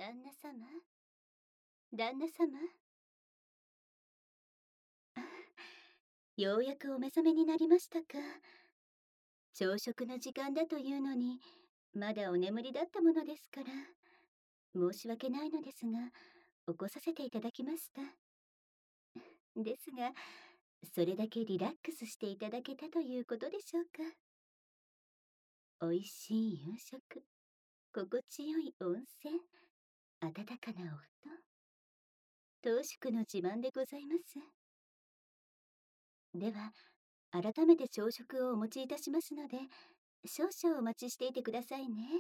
旦那様、旦那様。ようやくお目覚めになりましたか。朝食の時間だというのに、まだお眠りだったものですから、申し訳ないのですが、起こさせていただきました。ですが、それだけリラックスしていただけたということでしょうか。おいしい夕食、心地よい温泉、温かなお布団、当宿の自慢でございます。では、改めて朝食をお持ちいたしますので、少々お待ちしていてくださいね。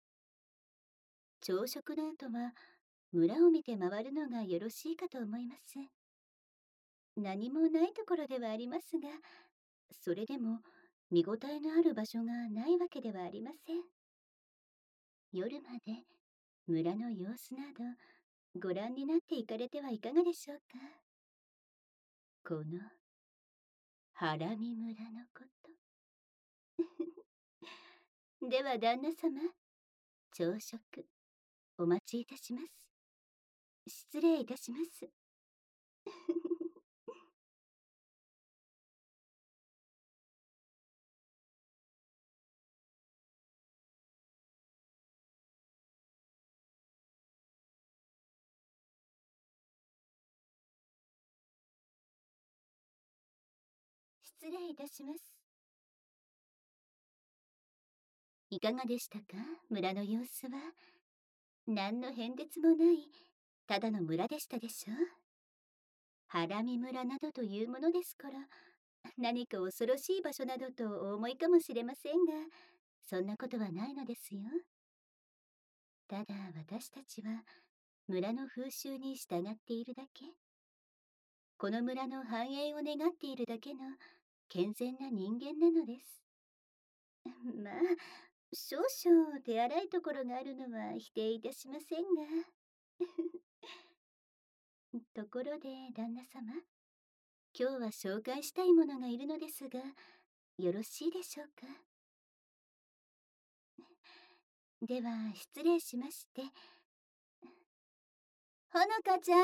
朝食の後は、村を見て回るのがよろしいかと思います。何もないところではありますが、それでも見応えのある場所がないわけではありません。夜まで村の様子などご覧になっていかれてはいかがでしょうか。このハラミ村のこと。では旦那様、朝食お待ちいたします。失礼いたします。失礼いたします。いかがでしたか、村の様子は。何の変哲もない、ただの村でしたでしょう。ハラミ村などというものですから、何か恐ろしい場所などとお思いかもしれませんが、そんなことはないのですよ。ただ私たちは村の風習に従っているだけ、この村の繁栄を願っているだけの健全な人間なのです。まあ、少々手荒いところがあるのは否定いたしませんが。ところで旦那様、今日は紹介したいものがいるのですが、よろしいでしょうか。では失礼しまして。ほのかちゃん。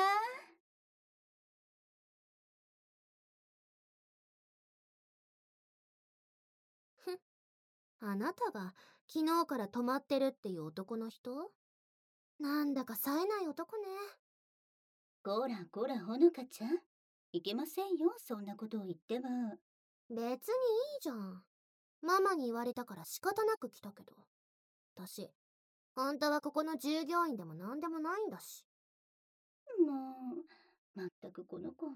ふん、あなたが昨日から泊まってるっていう男の人？なんだか冴えない男ね。 こらこらほのかちゃん、いけませんよ、そんなことを言っては。 別にいいじゃん。ママに言われたから仕方なく来たけど。私、あんたはここの従業員でもなんでもないんだし。 もう、まったくこの子は。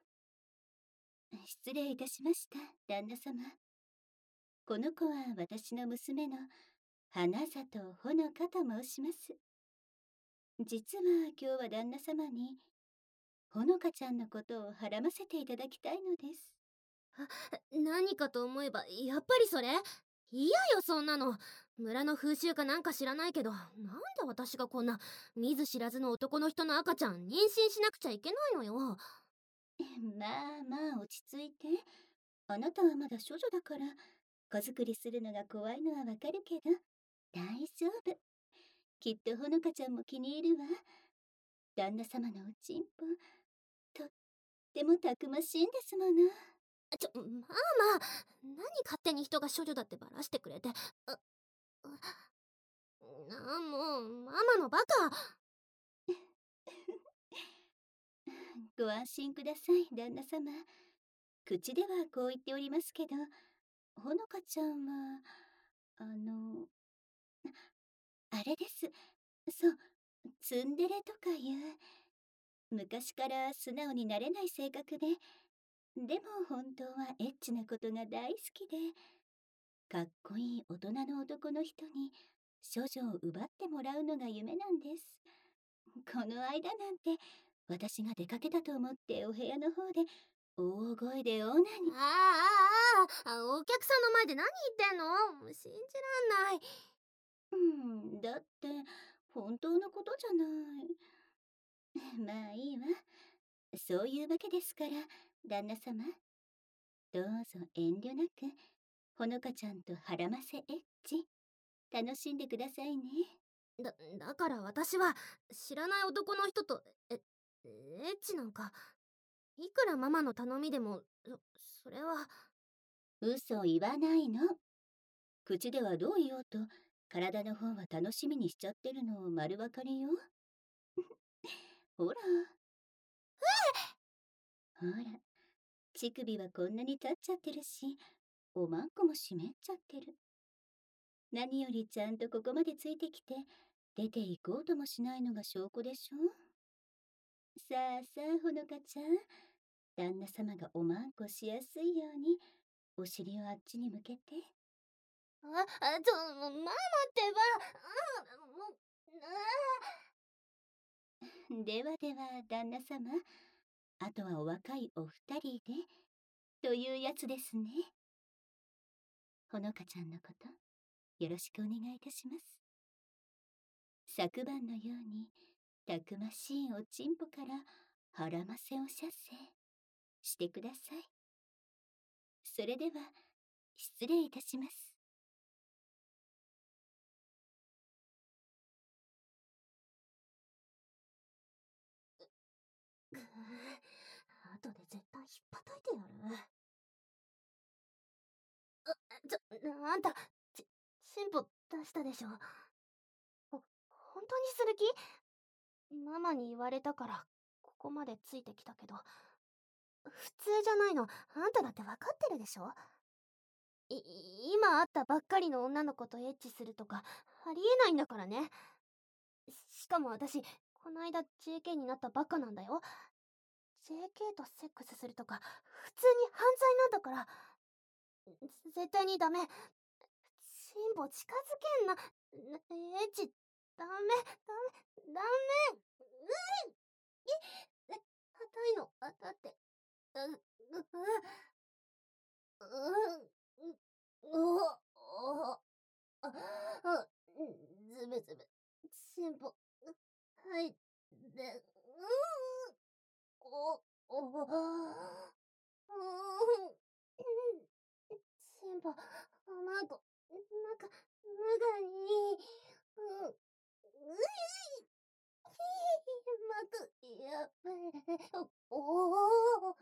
失礼いたしました、旦那様。この子は私の娘の花里ほのかと申します。実は今日は旦那様にほのかちゃんのことをはらませていただきたいのです。 何かと思えばやっぱりそれ？嫌よそんなの。村の風習かなんか知らないけど、なんで私がこんな見ず知らずの男の人の赤ちゃん妊娠しなくちゃいけないのよ。 まあまあ落ち着いて。あなたはまだ処女だから、子作りするのが怖いのはわかるけど、大丈夫。きっとほのかちゃんも気に入るわ。旦那様のおちんぽ、とってもたくましいんですもの。 まあまあ、何勝手に人が処女だってバラしてくれて。もう、ママのバカ。 ご安心ください、旦那様。口ではこう言っておりますけど、ほのかちゃんは、あの、あれです。そう、ツンデレとかいう、昔から素直になれない性格で、でも本当はエッチなことが大好きで、かっこいい大人の男の人に処女を奪ってもらうのが夢なんです。この間なんて、私が出かけたと思ってお部屋の方で大声でオナに。 お客さんの前で何言ってんの？信じらんない。 だって本当のことじゃない。まあいいわ。そういうわけですから、旦那様、どうぞ遠慮なく、ほのかちゃんとはらませエッチ、楽しんでくださいね。 だから私は知らない男の人とエッチなんか、いくらママの頼みでも、それは。 嘘言わないの。口ではどう言おうと、体の方は楽しみにしちゃってるの丸わかりよ。ほら、ほら、乳首はこんなに立っちゃってるし、おまんこも湿っちゃってる。何よりちゃんとここまでついてきて、出て行こうともしないのが証拠でしょ。さあさあ、ほのかちゃん。旦那様がおまんこしやすいように、お尻をあっちに向けて。 ママってば、もう、 ではでは、旦那様。あとはお若いお二人で、というやつですね。ほのかちゃんのこと、よろしくお願いいたします。昨晩のように、たくましいおちんぽから腹ませを射精してください。それでは、失礼いたします。 後で絶対ひっぱたいてやる。あんた、進歩出したでしょ。本当にする気？ママに言われたから、ここまでついてきたけど、普通じゃないの、あんただって分かってるでしょ？い今会ったばっかりの女の子とエッチするとか、ありえないんだからね。しかも私、こないだ JK になったばっかなんだよ。JK とセックスするとか、普通に犯罪なんだから。絶対にダメ。進歩近づけんな。エッチ、ダメ、ダメ。硬いの当たって。ズブズブ。進歩。はい。で、お、お、進歩、卵、無がに、やばい、おお、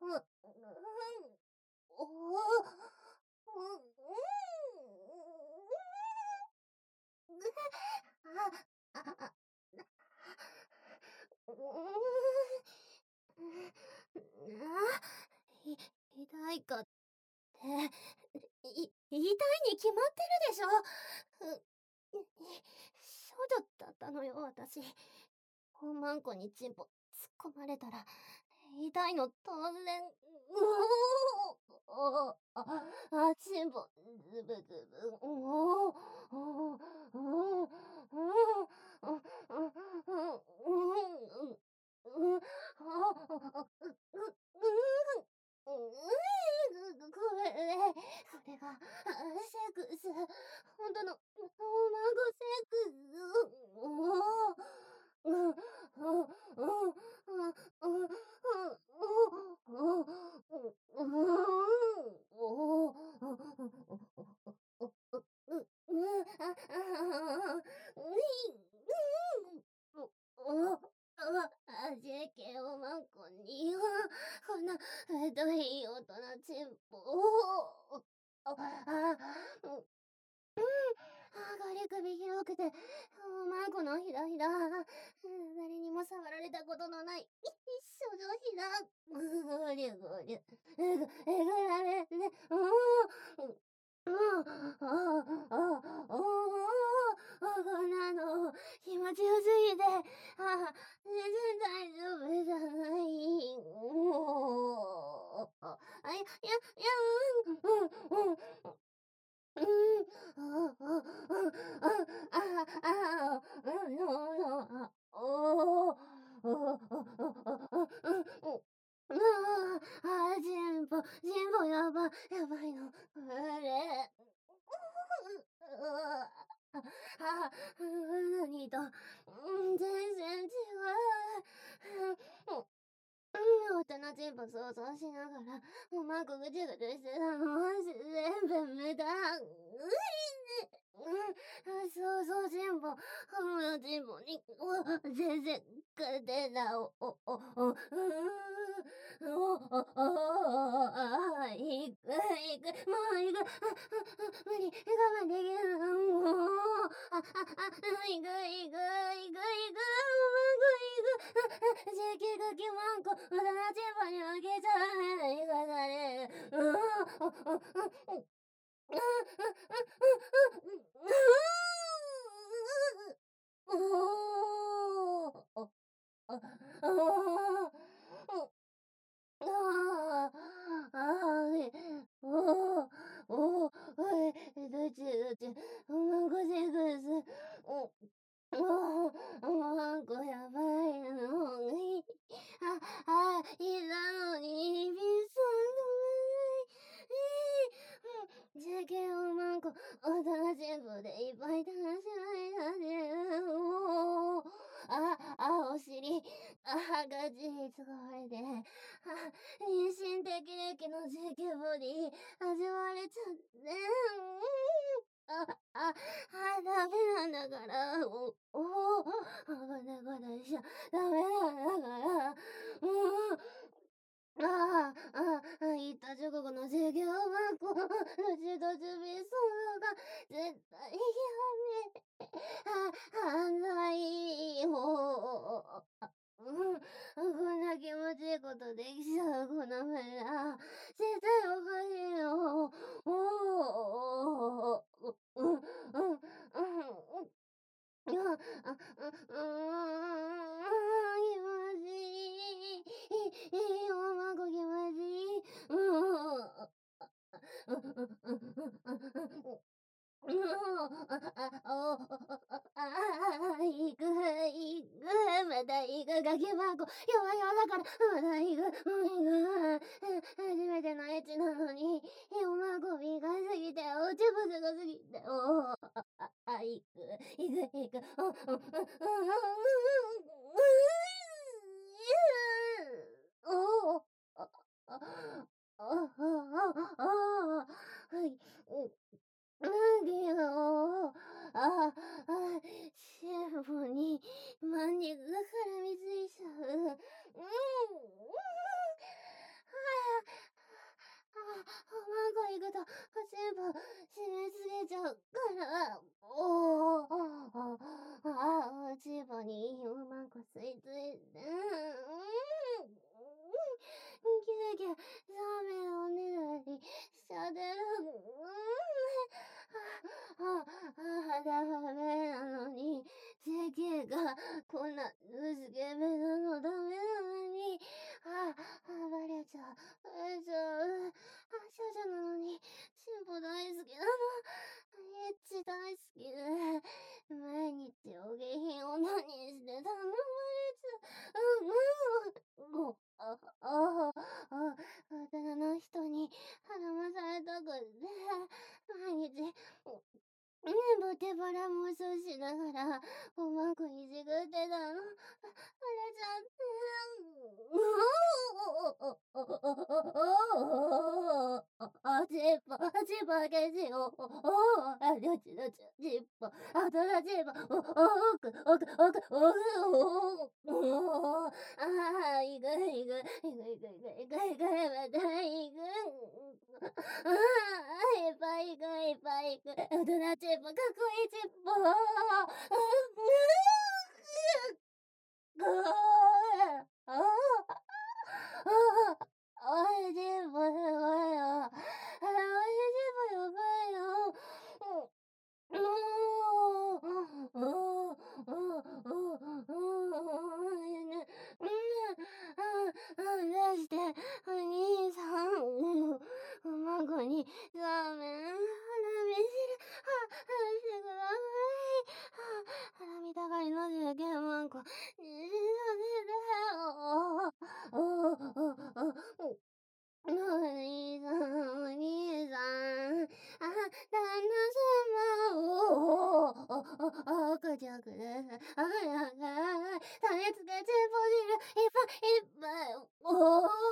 あ、あ、痛いかって、痛いに決まってるでしょ。少女だったのよ、私。おまんこにチンポ突っ込まれたら、痛いの当然。チンポ、ズブズブ。これが、セックス。本当の、おまごセックJK おまんこに、こんな、どい大人チンポを、ガリ首広くて、おまんこのひらひら、誰にも触られたことのない、少女ひら、ぐりゅぐりゅ、えぐられて、こんなの気持ちよすぎて、全然大丈夫じゃない。全部やばいの。あれ。何と、全然違う。 人のチンポ想像しながら、うまくぐちゅぐちゅしてたのは全部無駄。そうそう、チンポ。のチンポに、全然勝てな、行く、行く、もう行く、無理、我慢できない、もう、行く、行く、行く、行く、JK がきまんこ、大人チンポに負けちゃう、行かされる、なんかやばいのに。いたのに、ビソンのない。JK をなんか、大人全部でいっぱい楽しまれたね。お尻、ガチに使われて、妊娠適齢の JK ボディ、味われちゃって。ダメなんだから、危ないことしちゃダメなんだから、行った直後の授業は、こう、ちとちびそうが、絶対やめ、犯罪を、こんな気持ちいいことできちゃう、この村。絶対おかしいよ。気持ちいい。おまこ気持ちいい。行く、行く、また行く、ガキ箱、弱々だから、また行く、行く、初めてのエッチなのに、おまこびがすぎて、おちぶすごすぎて、行く、行く、行く、おお、あ、あ、はい、何よ、シェフに、マンニが絡みついちゃう。マンゴ行くと、全部締め付けちゃうから、チボにうまく吸い付いて、キラキラ、ラーメンをねだりしちゃってる。ダメなのに、JK がこんな薄毛目なのダメなのに、バレちゃう、バレちゃう。少女なのに、進歩大好きなの。エッチ大好きで、毎日お下品を何して頼まれちゃう。大人の人に絡まされたくって、毎日、ボケバラ妄想しながら、うまくいじくってたの。バレちゃって。チッポゲジオ、どっちどっち、チッポ、ドラチッポ、行く、行く、行く、行く、行く、行く、行く、また行く。いっぱい行く、いっぱい行く。大人チッポ、かっこいいチッポ。おいしいもすごいよ。おいしいもやばいよ。出して、お兄さん、孫にラーメン、花見汁、してください。花見たがりの受験マンコ、妊娠させてよ。お兄さん、お兄さん、旦那様を、赤ちゃんください、赤ちゃんください、種付けチンポ汁、いっぱいいっぱい、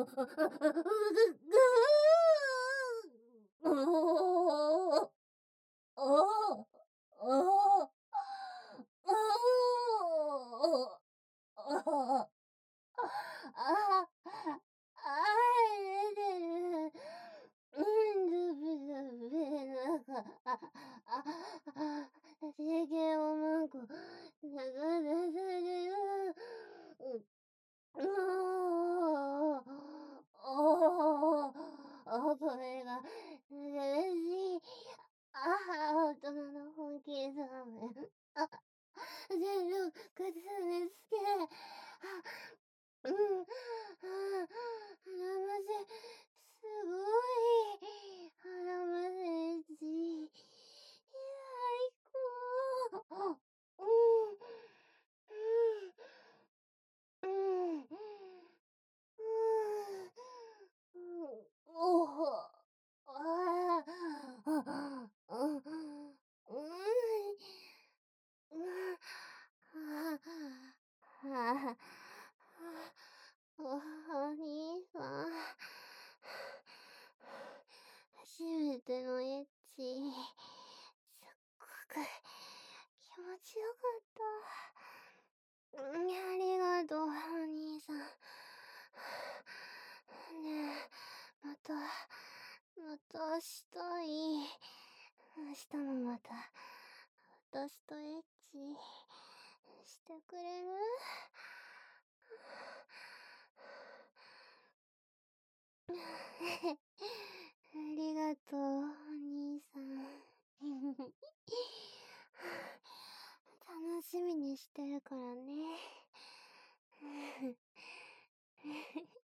経験をなんか、これが、しい。大人の本気だね。全力見つけ。うん、ませ、すごい、ませし、最高。うん、うん、うん、おほ、ああ、うん、お兄さん、初めてのエッチ、すっごく気持ちよかった。ありがとう、お兄さん。ねえ、またしたい。明日もまた、私とエッチしてくれる？ありがとう、お兄さん。楽しみにしてるからね。